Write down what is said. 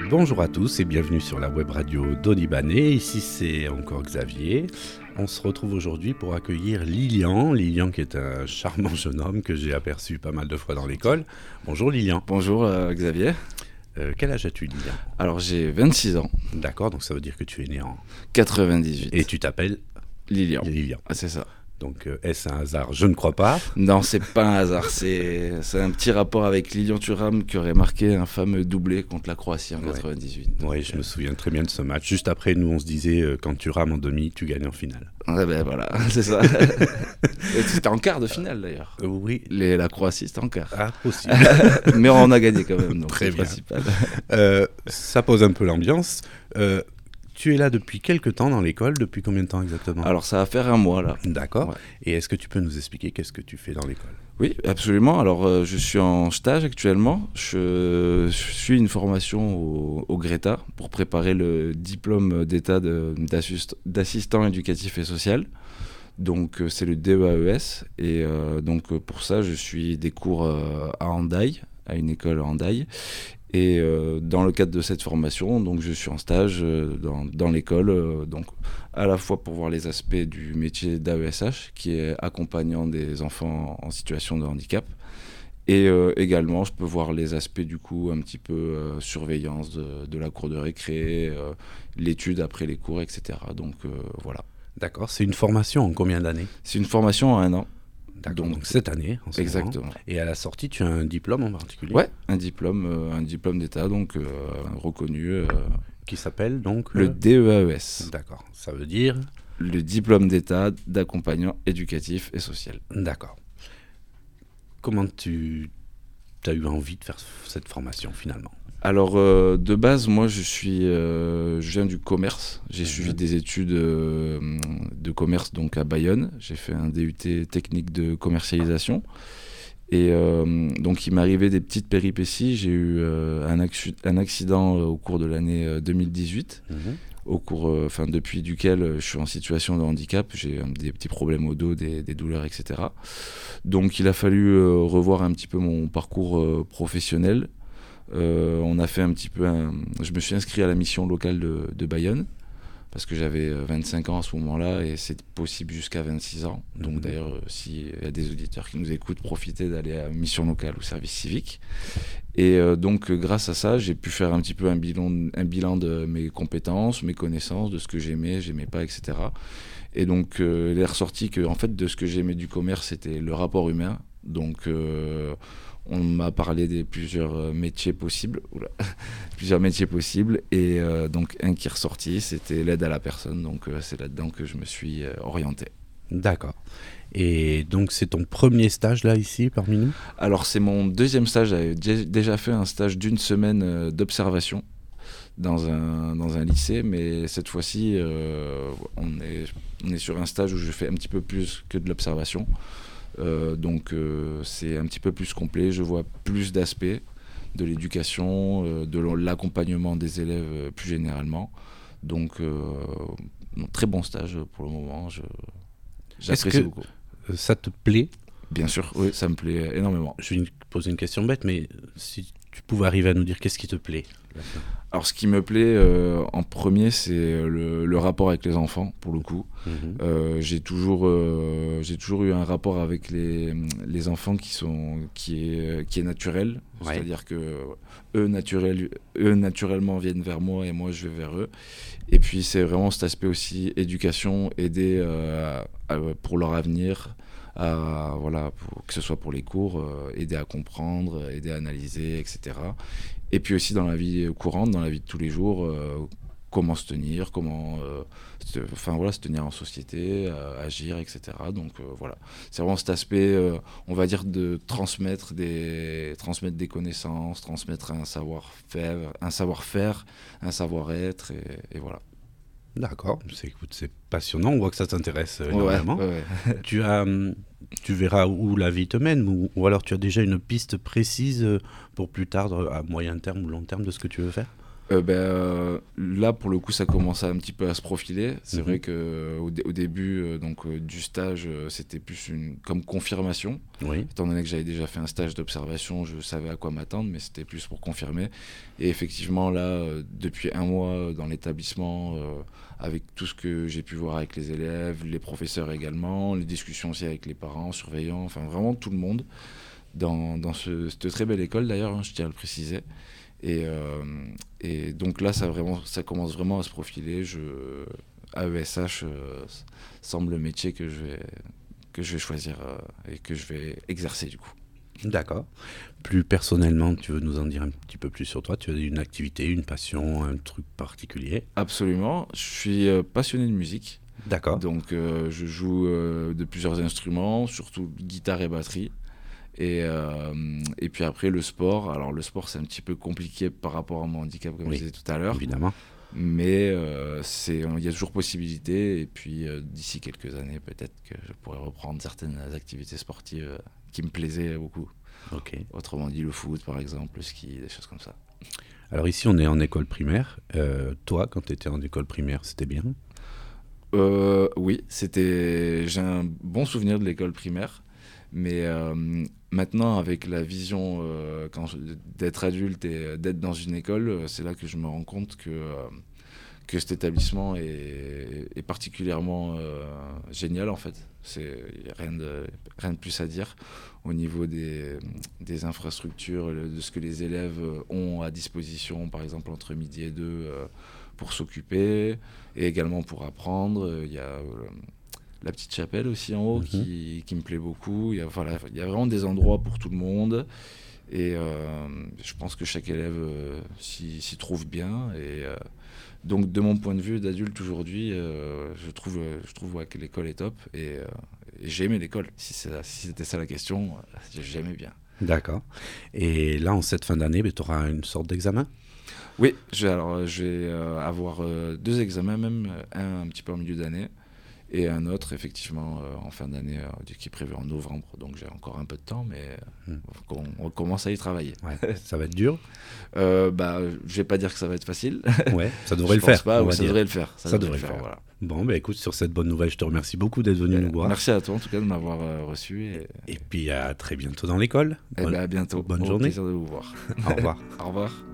Bonjour à tous et bienvenue sur la web radio d'Olibané. Ici c'est encore Xavier. On se retrouve aujourd'hui pour accueillir Lilian. Lilian qui est un charmant jeune homme que j'ai aperçu pas mal de fois dans l'école. Bonjour Lilian. Bonjour Xavier. Quel âge as-tu Lilian ? Alors j'ai 26 ans. D'accord, donc ça veut dire que tu es né en 98. Et tu t'appelles Lilian. Lilian. Ah, c'est ça. Donc est-ce un hasard ? Je ne crois pas. Non, c'est pas un hasard. C'est un petit rapport avec Lilian Thuram qui aurait marqué un fameux doublé contre la Croatie en 98. Oui, je me souviens très bien de ce match. Juste après, nous, on se disait, quand tu rames en demi, tu gagnes en finale. Ouais, ben voilà, c'est ça. Et c'était en quart de finale d'ailleurs. Oui. La Croatie, c'était en quart. Ah, possible. Mais on a gagné quand même, donc Très c'est bien. principal. Ça pose un peu l'ambiance. Tu es là depuis quelques temps dans l'école. Depuis combien de temps exactement ? Alors ça va faire un mois là. D'accord. Ouais. Et est-ce que tu peux nous expliquer qu'est-ce que tu fais dans l'école ? Oui, absolument. Alors, je suis en stage actuellement. Je suis une formation au Greta pour préparer le diplôme d'état d'assistant éducatif et social. Donc, c'est le DEAES. Et donc, pour ça, je suis des cours à Hendaye, à une école à Hendaye. Et dans le cadre de cette formation, donc je suis en stage dans l'école, donc à la fois pour voir les aspects du métier d'AESH, qui est accompagnant des enfants en situation de handicap, et également je peux voir les aspects du coup un petit peu surveillance de la cour de récré, l'étude après les cours, etc. Donc voilà. D'accord. C'est une formation en combien d'années ? C'est une formation en 1 an. D'accord. Donc cette année, en ce Exactement. moment. Et à la sortie, tu as un diplôme en particulier ? Ouais, un diplôme d'état, donc reconnu. Qui s'appelle donc Le DEAES. D'accord. Ça veut dire ? Le diplôme d'état d'accompagnant éducatif et social. D'accord. Comment tu as eu envie de faire cette formation finalement ? Alors, de base, moi, je viens du commerce. J'ai suivi des études de commerce donc à Bayonne. J'ai fait un DUT technique de commercialisation. Et donc, il m'arrivait des petites péripéties. J'ai eu un accident au cours de l'année 2018. Depuis duquel je suis en situation de handicap. J'ai des petits problèmes au dos, des douleurs, etc. Donc, il a fallu revoir un petit peu mon parcours professionnel. On a fait un petit peu je me suis inscrit à la mission locale de Bayonne parce que j'avais 25 ans à ce moment-là et c'est possible jusqu'à 26 ans. Donc d'ailleurs, s'il y a des auditeurs qui nous écoutent, profitez d'aller à mission locale ou service civique. Et donc grâce à ça, j'ai pu faire un petit peu un bilan de mes compétences, mes connaissances, de ce que j'aimais pas, etc. Et donc il est ressorti que en fait, de ce que j'aimais du commerce, c'était le rapport humain. Donc on m'a parlé des plusieurs métiers possibles, et donc un qui est ressorti, c'était l'aide à la personne, donc c'est là-dedans que je me suis orienté. D'accord. Et donc c'est ton premier stage là ici parmi nous ? Alors c'est mon deuxième stage, j'avais déjà fait un stage d'1 semaine d'observation dans un lycée, mais cette fois-ci on est sur un stage où je fais un petit peu plus que de l'observation. Donc c'est un petit peu plus complet, je vois plus d'aspects de l'éducation, de l'accompagnement des élèves plus généralement. Donc très bon stage pour le moment, j'apprécie beaucoup. Ça te plaît ? Bien sûr, oui, ça me plaît énormément. Je vais te poser une question bête, mais si tu pouvais arriver à nous dire qu'est-ce qui te plaît ? Alors ce qui me plaît en premier, c'est le rapport avec les enfants, pour le coup. J'ai toujours eu un rapport avec les enfants qui est naturel. Ouais. C'est-à-dire que eux naturellement viennent vers moi et moi je vais vers eux. Et puis c'est vraiment cet aspect aussi éducation, aider pour leur avenir. Que ce soit pour les cours, aider à comprendre, aider à analyser, etc. Et puis aussi dans la vie courante, dans la vie de tous les jours, comment se tenir, se tenir en société, agir, etc. Donc voilà, c'est vraiment cet aspect, on va dire, de transmettre des connaissances, transmettre un savoir-faire, un savoir-être, et voilà. D'accord, c'est passionnant, on voit que ça t'intéresse énormément. Ouais. Tu verras où la vie te mène, ou alors tu as déjà une piste précise pour plus tard, à moyen terme ou long terme, de ce que tu veux faire ? Là, pour le coup, ça commençait un petit peu à se profiler. C'est vrai qu'au début du stage, c'était plus comme confirmation. Oui. Étant donné que j'avais déjà fait un stage d'observation, je savais à quoi m'attendre, mais c'était plus pour confirmer. Et effectivement, là, depuis 1 mois dans l'établissement, avec tout ce que j'ai pu voir avec les élèves, les professeurs également, les discussions aussi avec les parents, surveillants, enfin vraiment tout le monde, dans cette très belle école d'ailleurs, hein, je tiens à le préciser. Et donc là, ça commence vraiment à se profiler. AESH semble le métier que je vais choisir et que je vais exercer du coup. D'accord. Plus personnellement, tu veux nous en dire un petit peu plus sur toi? Tu as une activité, une passion, un truc particulier? Absolument. Je suis passionné de musique. D'accord. Donc je joue de plusieurs instruments, surtout guitare et batterie. Et puis après, le sport. Alors le sport, c'est un petit peu compliqué par rapport à mon handicap, comme je disais tout à l'heure. Évidemment. Mais il y a toujours possibilité. Et puis d'ici quelques années, peut-être que je pourrais reprendre certaines activités sportives qui me plaisaient beaucoup. Ok. Autrement dit, le foot, par exemple, le ski, des choses comme ça. Alors ici, on est en école primaire. Toi, quand tu étais en école primaire, c'était bien? Oui, j'ai un bon souvenir de l'école primaire. Mais maintenant, avec la vision d'être adulte et d'être dans une école, c'est là que je me rends compte que cet établissement est particulièrement génial en fait. Il n'y a rien de plus à dire au niveau des infrastructures, de ce que les élèves ont à disposition, par exemple entre midi et 2 pour s'occuper et également pour apprendre. Il y a la petite chapelle aussi en haut qui me plaît beaucoup. Il y a vraiment des endroits pour tout le monde. Et je pense que chaque élève s'y trouve bien. Et donc, de mon point de vue d'adulte aujourd'hui, je trouve que l'école est top. Et j'ai aimé l'école. Si c'était ça la question, j'aimais bien. D'accord. Et là, en cette fin d'année, tu auras une sorte d'examen? Oui, je vais avoir 2 examens, même un petit peu en milieu d'année. Et un autre, effectivement, en fin d'année, qui est prévu en novembre. Donc j'ai encore un peu de temps, mais on commence à y travailler. Ouais. Ça va être dur? Je vais pas dire que ça va être facile. Ouais, ça devrait le faire. Ça devrait le faire. Ça devrait le faire. Voilà. Bon, écoute, sur cette bonne nouvelle, je te remercie beaucoup d'être venu nous voir. Merci à toi, en tout cas, de m'avoir reçu. Et puis à très bientôt dans l'école. À bientôt. Bonne journée. Plaisir de vous voir. Au revoir. Au revoir.